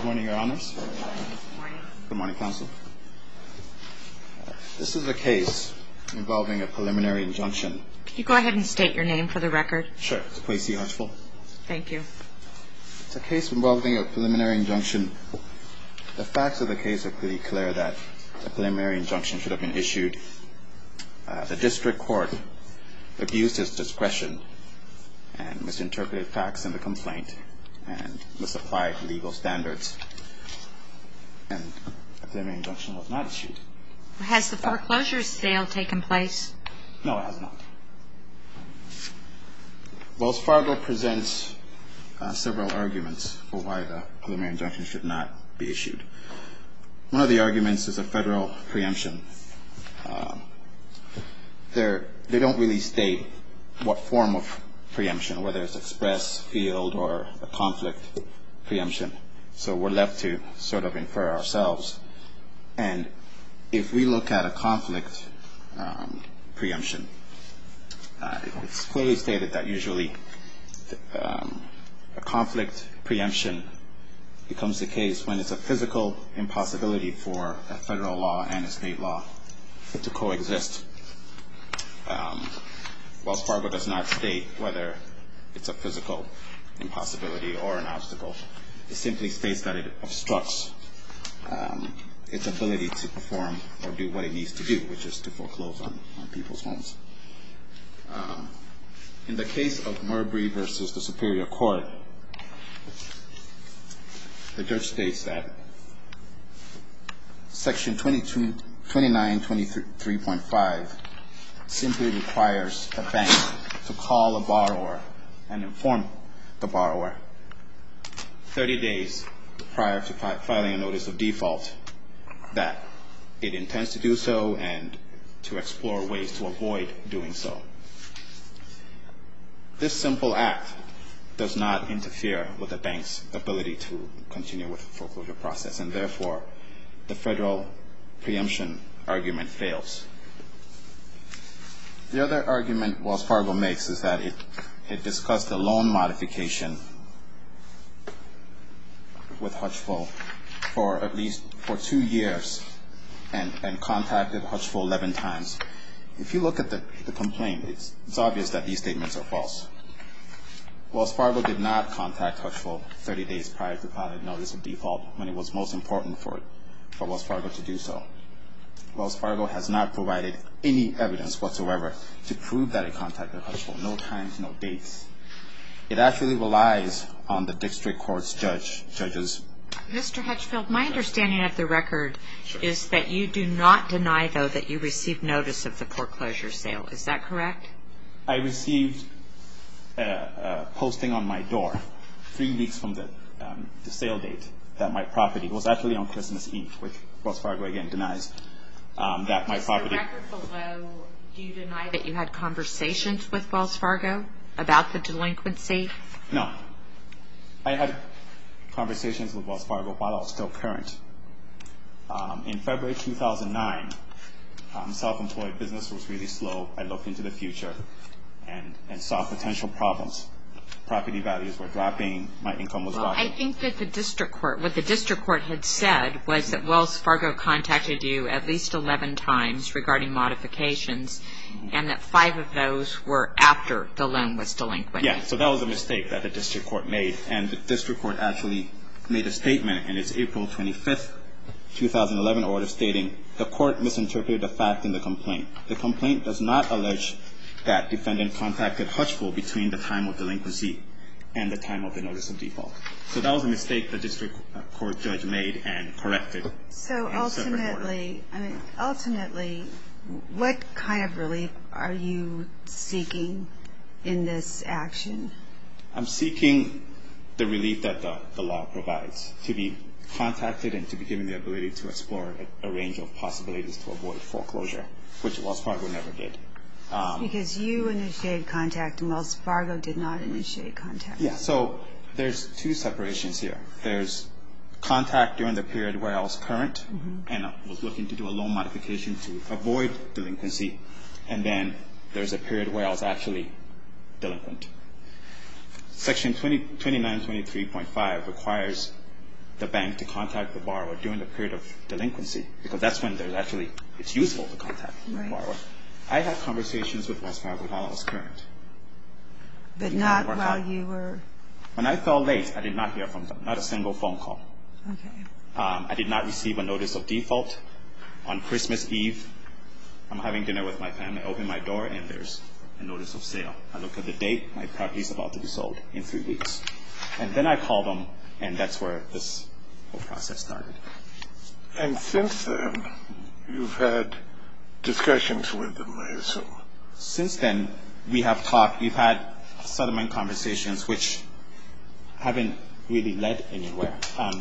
morning, Your Honors. Good morning. Good morning, Counsel. This is a case involving a preliminary injunction. Can you go ahead and state your name for the record? Sure. It's Kwesi Hutchful. Thank you. It's a case involving a preliminary injunction. The facts of the case are pretty clear that a preliminary injunction should have been issued. The district court abused its discretion and misinterpreted facts in the complaint and misapplied legal standards, and a preliminary injunction was not issued. Has the foreclosure sale taken place? No, it has not. Wells Fargo presents several arguments for why the preliminary injunction should not be issued. One of the arguments is a federal preemption. They don't really state what form of preemption, whether it's express, field, or a conflict preemption. So we're left to sort of infer ourselves. And if we look at a conflict preemption, it's clearly stated that usually a conflict preemption becomes the case when it's a physical impossibility for a federal law and a state law to coexist. Wells Fargo does not state whether it's a physical impossibility or an obstacle. It simply states that it obstructs its ability to perform or do what it needs to do, which is to foreclose on people's homes. In the case of Marbury versus the Superior Court, the judge states that Section 2923.5 simply requires a bank to call a borrower and inform the borrower 30 days prior to filing a notice of default that it intends to do so and to explore ways to avoid doing so. This simple act does not interfere with the bank's ability to continue with the foreclosure process, and therefore the federal preemption argument fails. The other argument Wells Fargo makes is that it discussed a loan modification with Hutchful for at least 2 years and contacted Hutchful 11 times. If you look at the complaint, it's obvious that these statements are false. Wells Fargo did not contact Hutchful 30 days prior to filing a notice of default when it was most important for Wells Fargo to do so. Wells Fargo has not provided any evidence whatsoever to prove that it contacted Hutchful. No times, no dates. It actually relies on the district court's judges. Mr. Hutchfield, my understanding of the record is that you do not deny, though, that you received notice of the foreclosure sale. Is that correct? I received a posting on my door 3 weeks from the sale date that my property was actually on Christmas Eve, which Wells Fargo, again, denies that my property. Is the record below, do you deny that you had conversations with Wells Fargo about the delinquency? No. I had conversations with Wells Fargo while I was still current. In February 2009, self-employed business was really slow. I looked into the future and saw potential problems. Property values were dropping. My income was dropping. I think that what the district court had said was that Wells Fargo contacted you at least 11 times regarding modifications, and that 5 of those were after the loan was delinquent. Yeah, so that was a mistake that the district court made, and the district court actually made a statement in its April 25th, 2011 order stating, the court misinterpreted the fact in the complaint. The complaint does not allege that defendant contacted Hutchful between the time of delinquency and the time of the notice of default. So that was a mistake the district court judge made and corrected. So ultimately, what kind of relief are you seeking in this action? I'm seeking the relief that the law provides, to be contacted and to be given the ability to explore a range of possibilities to avoid foreclosure, which Wells Fargo never did. Because you initiated contact and Wells Fargo did not initiate contact. Yeah, so there's 2 separations here. There's contact during the period where I was current and I was looking to do a loan modification to avoid delinquency, and then there's a period where I was actually delinquent. Section 2923.5 requires the bank to contact the borrower during the period of delinquency, because that's when it's useful to contact the borrower. I had conversations with Wells Fargo while I was current. But not while you were... When I fell late, I did not hear from them, not a single phone call. Okay. I did not receive a notice of default. On Christmas Eve, I'm having dinner with my family. I open my door, and there's a notice of sale. I look at the date. My property is about to be sold in 3 weeks. And then I call them, and that's where this whole process started. And since then, you've had discussions with them, I assume. Since then, we've had settlement conversations which haven't really led anywhere.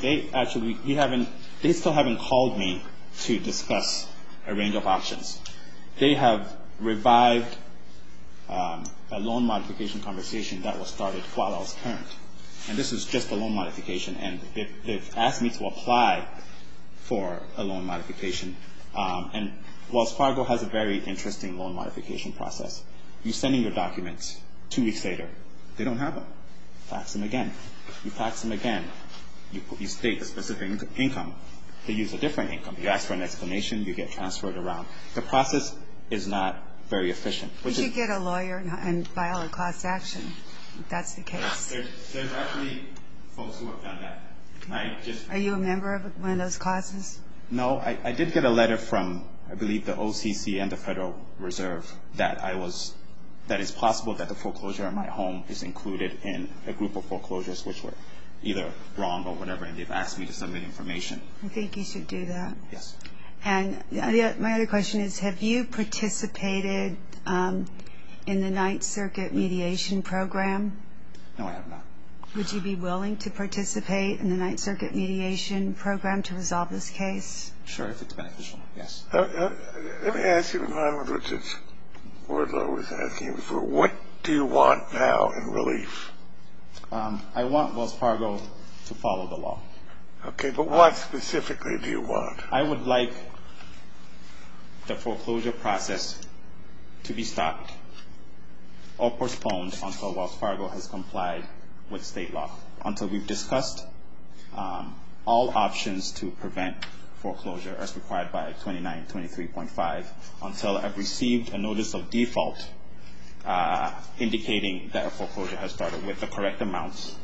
They still haven't called me to discuss a range of options. They have revived a loan modification conversation that was started while I was current. And this is just a loan modification, and they've asked me to apply for a loan modification. And Wells Fargo has a very interesting loan modification process. You send in your documents, 2 weeks later, they don't have them. Fax them again. You fax them again. You state a specific income. They use a different income. You ask for an explanation. You get transferred around. The process is not very efficient. You should get a lawyer and file a class action, if that's the case. There's actually folks who have done that. Are you a member of one of those classes? No, I did get a letter from, I believe, the OCC and the Federal Reserve that it's possible that the foreclosure on my home is included in a group of foreclosures which were either wrong or whatever, and they've asked me to submit information. I think you should do that. Yes. And my other question is, have you participated in the Ninth Circuit mediation program? No, I have not. Would you be willing to participate in the Ninth Circuit mediation program to resolve this case? Sure, if it's beneficial, yes. Let me ask you in line with what Judge Wardlaw was asking you before. What do you want now in relief? I want Wells Fargo to follow the law. Okay, but what specifically do you want? I would like the foreclosure process to be stopped or postponed until Wells Fargo has complied with state law, until we've discussed all options to prevent foreclosure as required by 2923.5, until I've received a notice of default indicating that a foreclosure has started with the correct amounts.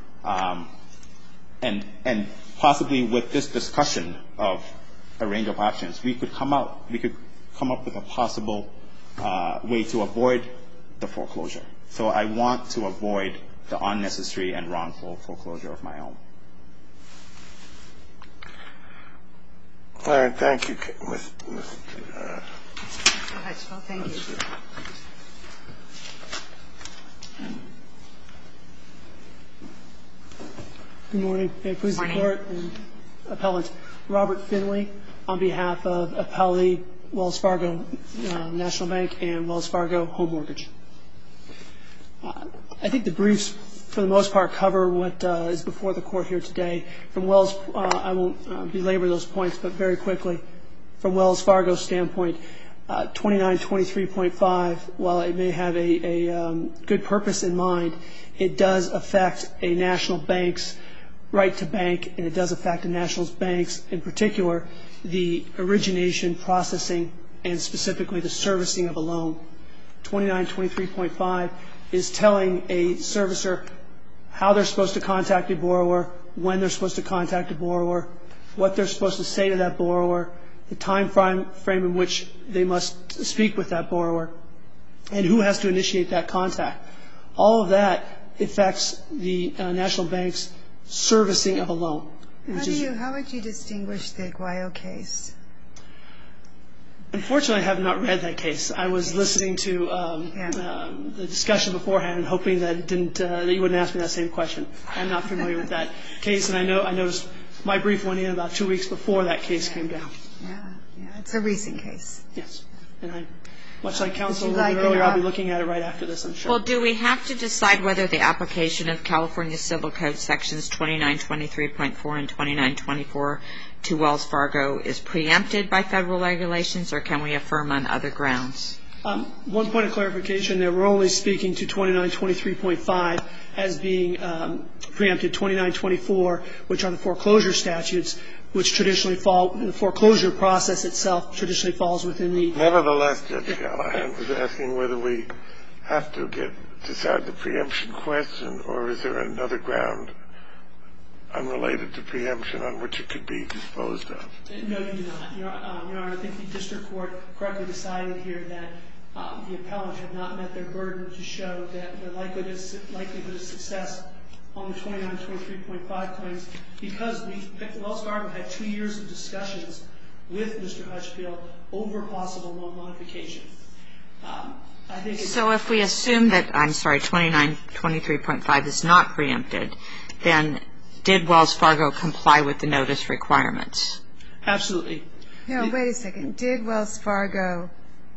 And possibly with this discussion of a range of options, we could come up with a possible way to avoid the foreclosure. So I want to avoid the unnecessary and wrongful foreclosure of my home. All right, thank you, Ms. Thank you. Good morning. May it please the Court and Appellant Robert Finley on behalf of Appellee Wells Fargo National Bank and Wells Fargo Home Mortgage. I think the briefs, for the most part, cover what is before the Court here today. From Wells, I won't belabor those points, but very quickly, from Wells Fargo's standpoint, 2923.5, while it may have a good purpose in mind, it does affect a national bank's right to bank, and it does affect a national bank's, in particular, the origination, processing, and specifically the servicing of a loan. 2923.5 is telling a servicer how they're supposed to contact a borrower, when they're supposed to contact a borrower, what they're supposed to say to that borrower, the time frame in which they must speak with that borrower, and who has to initiate that contact. All of that affects the national bank's servicing of a loan. How would you distinguish the Guayo case? Unfortunately, I have not read that case. I was listening to the discussion beforehand and hoping that that you wouldn't ask me that same question. I'm not familiar with that case, and I noticed my brief went in about 2 weeks before that case came down. Yeah, it's a recent case. Yes, and much like counsel a little bit earlier, I'll be looking at it right after this, I'm sure. Well, do we have to decide whether the application of California Civil Code sections 2923.4 and 2924 to Wells Fargo is preempted by federal regulations, or can we affirm on other grounds? One point of clarification there, we're only speaking to 2923.5 as being preempted 2924, which are the foreclosure statutes, which traditionally fall, the foreclosure process itself traditionally falls within the... Nevertheless, Judge Callahan was asking whether we have to decide the preemption question, or is there another ground unrelated to preemption on which it could be disposed of? No, you do not. Your Honor, I think the district court correctly decided here that the appellant had not met their burden to show that the likelihood of success on the 2923.5 claims, because Wells Fargo had 2 years of discussions with Mr. Hutchfield over possible loan modification. I think so if we assume that, 2923.5 is not preempted, then did Wells Fargo comply with the notice requirements? Absolutely. No, wait a second. Did Wells Fargo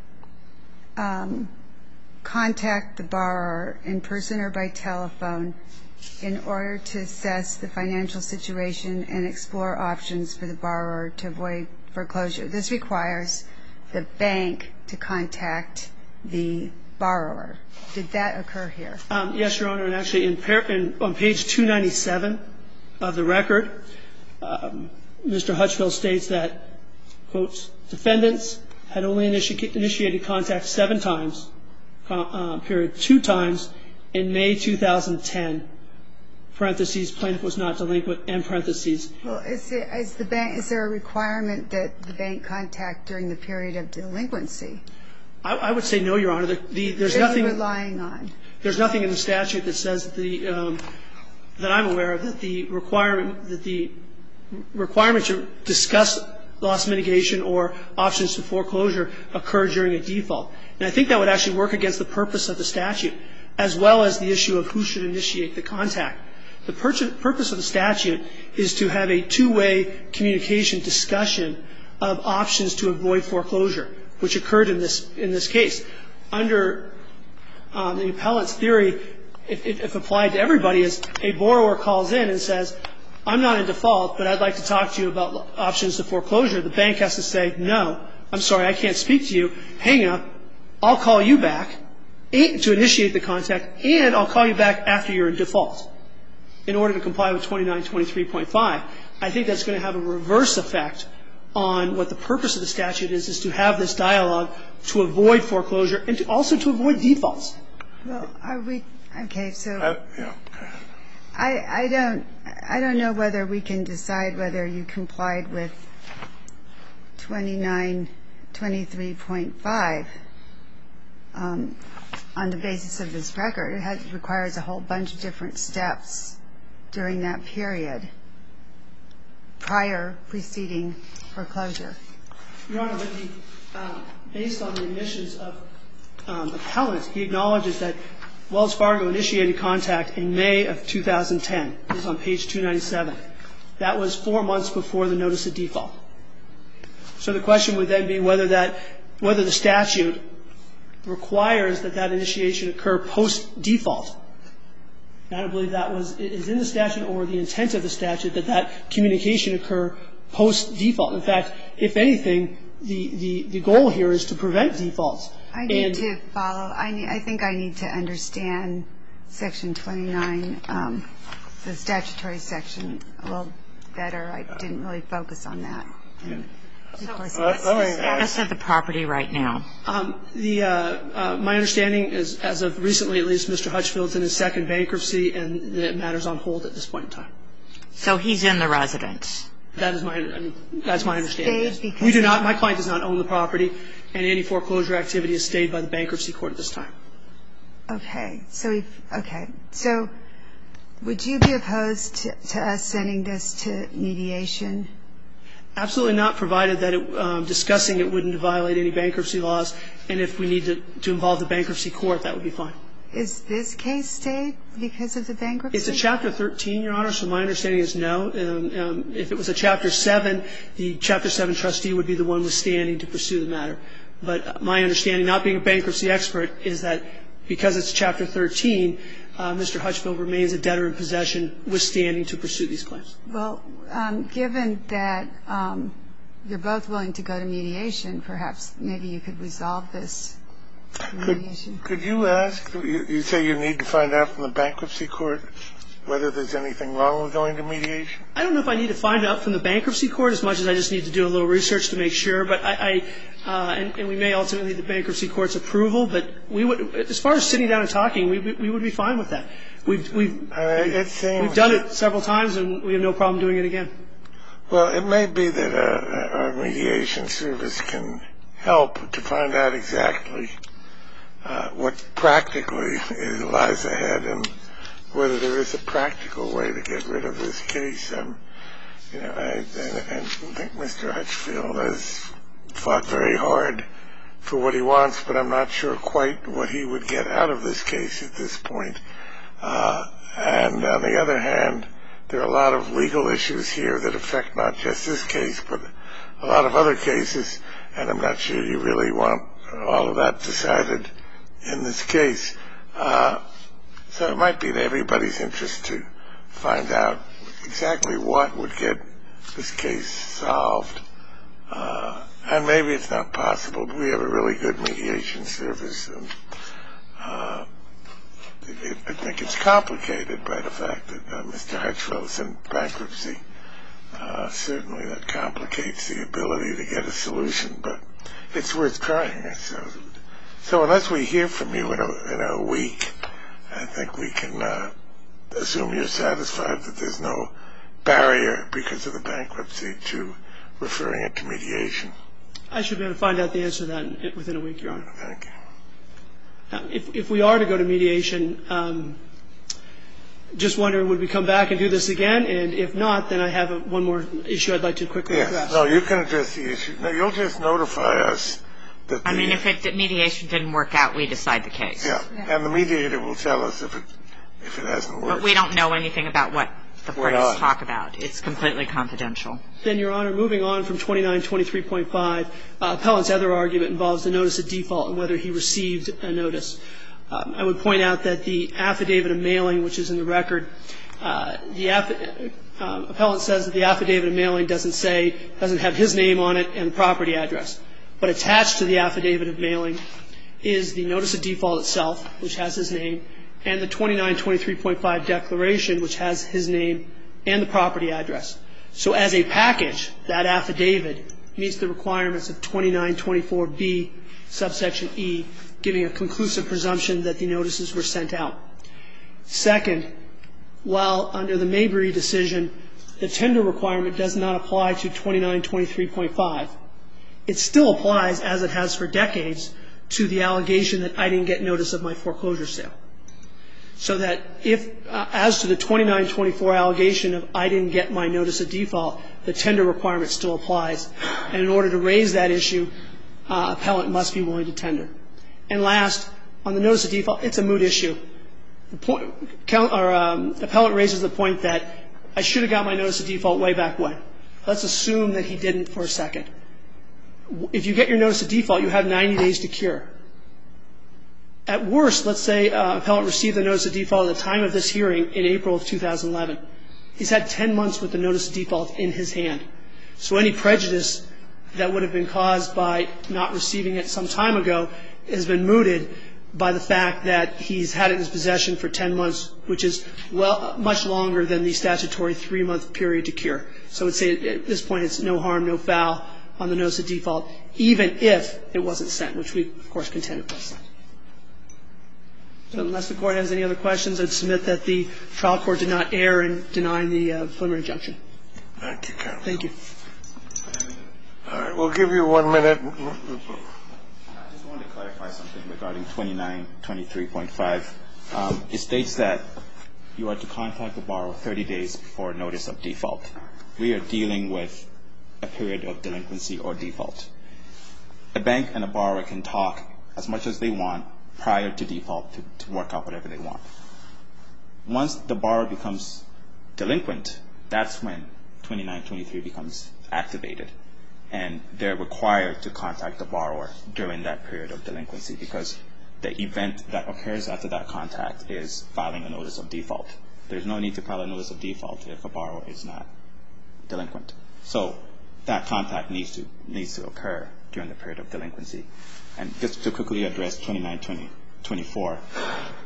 contact the borrower in person or by telephone in order to assess the financial situation and explore options for the borrower to avoid foreclosure? This requires the bank to contact the borrower. Did that occur here? Yes, Your Honor, and actually on page 297 of the record, Mr. Hutchfield states that, quotes, defendants had only initiated contact 7 times, 2 times in May 2010, parentheses, plaintiff was not delinquent, end parentheses. Well, is there a requirement that the bank contact during the period of delinquency? I would say no, Your Honor. There's What nothing. are you relying on? There's nothing in the statute that says that that I'm aware of that the requirement to discuss loss mitigation or options to foreclosure occur during a default. And I think that would actually work against the purpose of the statute, as well as the issue of who should initiate the contact. The purpose of the statute is to have a 2-way communication discussion of options to avoid foreclosure, which occurred in this case. Under the appellant's theory, if applied to everybody, is a borrower calls in and says, I'm not in default, but I'd like to talk to you about options to foreclosure. The bank has to say, no, I'm sorry, I can't speak to you. Hang up. I'll call you back to initiate the contact, and I'll call you back after you're in default in order to comply with 2923.5. I think that's going to have a reverse effect on what the purpose of the statute is to have this dialogue to avoid foreclosure and also to avoid defaults. Well, are we okay? So I don't know whether we can decide whether you complied with 2923.5 on the basis of this record. It requires a whole bunch of different steps during that period preceding foreclosure. Your Honor, based on the admissions of appellant, he acknowledges that Wells Fargo initiated contact in May of 2010. This is on page 297. That was 4 months before the notice of default. So the question would then be whether the statute requires that initiation occur post-default. And I don't believe that is in the statute or the intent of the statute that communication occur post-default. In fact, if anything, the goal here is to prevent defaults. I need to follow. I think I need to understand Section 29, the statutory section, a little better. I didn't really focus on that. What's the status of the property right now? My understanding is, as of recently at least, Mr. Hutchfield's in his second bankruptcy, and the matter's on hold at this point in time. So he's in the residence. That's my understanding. Yes. We do not. My client does not own the property, and any foreclosure activity is stayed by the bankruptcy court at this time. Okay. So would you be opposed to us sending this to mediation? Absolutely not, provided that discussing it wouldn't violate any bankruptcy laws, and if we need to involve the bankruptcy court, that would be fine. Is this case stayed because of the bankruptcy? It's a Chapter 13, Your Honor, so my understanding is no. If it was a Chapter 7, the Chapter 7 trustee would be the one withstanding to pursue the matter. But my understanding, not being a bankruptcy expert, is that because it's Chapter 13, Mr. Hutchfield remains a debtor in possession withstanding to pursue these claims. Well, given that you're both willing to go to mediation, perhaps maybe you could resolve this mediation. Could you ask, you say you need to find out from the bankruptcy court whether there's anything wrong with going to mediation? I don't know if I need to find out from the bankruptcy court as much as I just need to do a little research to make sure. But and we may ultimately need the bankruptcy court's approval. But we would, as far as sitting down and talking, we would be fine with that. We've done it several times, and we have no problem doing it again. Well, it may be that our mediation service can help to find out exactly what practically lies ahead and whether there is a practical way to get rid of this case. I think Mr. Hutchfield has fought very hard for what he wants, but I'm not sure quite what he would get out of this case at this point. And on the other hand, there are a lot of legal issues here that affect not just this case, but a lot of other cases, and I'm not sure you really want all of that decided in this case. So it might be in everybody's interest to find out exactly what would get this case solved. And maybe it's not possible, but we have a really good mediation service. And I think it's complicated by the fact that Mr. Hutchfield's in bankruptcy. Certainly that complicates the ability to get a solution, but it's worth trying. So unless we hear from you in a week, I think we can assume you're satisfied that there's no barrier because of the bankruptcy to referring it to mediation. I should be able to find out the answer to that within a week, Your Honor. Thank you. Now, if we are to go to mediation, just wondering, would we come back and do this again? And if not, then I have one more issue I'd like to quickly address. No, you can address the issue. No, you'll just notify us that if the mediation didn't work out, we decide the case. Yeah, and the mediator will tell us if it hasn't worked. But we don't know anything about what the parties talk about. It's completely confidential. Then, Your Honor, moving on from 2923.5, appellant's other argument involves the notice of default and whether he received a notice. I would point out that the affidavit of mailing, which is in the record, the appellant says that the affidavit of mailing doesn't have his name on it and the property address. But attached to the affidavit of mailing is the notice of default itself, which has his name, and the 2923.5 declaration, which has his name and the property address. So as a package, that affidavit meets the requirements of 2924B, subsection E, giving a conclusive presumption that the notices were sent out. Second, while under the Mayberry decision, the tender requirement does not apply to 2923.5, it still applies, as it has for decades, to the allegation that I didn't get notice of my foreclosure sale. So that as to the 2924 allegation of I didn't get my notice of default, the tender requirement still applies. And in order to raise that issue, appellant must be willing to tender. And last, on the notice of default, it's a moot issue. Appellant raises the point that I should have got my notice of default way back when. Let's assume that he didn't for a second. If you get your notice of default, you have 90 days to cure. At worst, let's say appellant received the notice of default at the time of this hearing in April of 2011. He's had 10 months with the notice of default in his hand. So any prejudice that would have been caused by not receiving it some time ago has been mooted by the fact that he's had it in his possession for 10 months, which is much longer than the statutory 3-month period to cure. So I would say at this point it's no harm, no foul on the notice of default, even if it wasn't sent, which we, of course, contend it was sent. So unless the Court has any other questions, I'd submit that the trial court did not err in denying the preliminary injunction. Thank you, counsel. Thank you. All right, we'll give you 1 minute. I just wanted to clarify something regarding 2923.5. It states that you are to contact the borrower 30 days before notice of default. We are dealing with a period of delinquency or default. A bank and a borrower can talk as much as they want prior to default to work out whatever they want. Once the borrower becomes delinquent, that's when 2923 becomes activated. And they're required to contact the borrower during that period of delinquency because the event that occurs after that contact is filing a notice of default. There's no need to file a notice of default if a borrower is not delinquent. So that contact needs to occur during the period of delinquency. And just to quickly address 2924,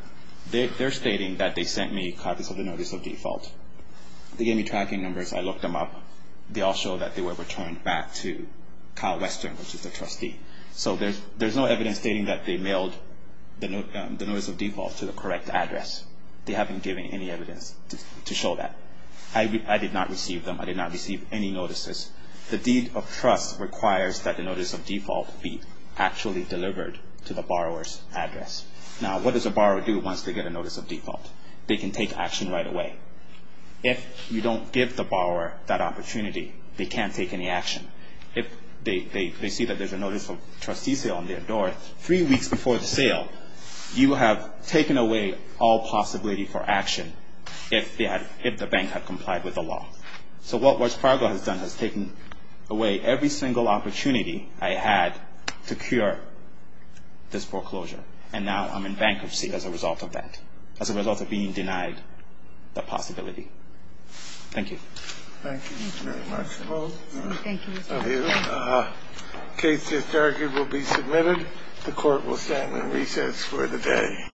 They're stating that they sent me copies of the notice of default. They gave me tracking numbers. I looked them up. They all show that they were returned back to Cal Western, which is the trustee. So there's no evidence stating that they mailed the notice of default to the correct address. They haven't given any evidence to show that. I did not receive them. I did not receive any notices. The deed of trust requires that the notice of default be actually delivered to the borrower's address. Now, what does a borrower do once they get a notice of default? They can take action right away. If you don't give the borrower that opportunity, they can't take any action. If they see that there's a notice of trustee sale on their door 3 weeks before the sale, you have taken away all possibility for action if the bank had complied with the law. So what Wells Fargo has done has taken away every single opportunity I had to cure this foreclosure. And now I'm in bankruptcy as a result of that, as a result of being denied the possibility. Thank you. Thank you very much. Thank you, Mr. Case just argued will be submitted. The court will stand in recess for the day.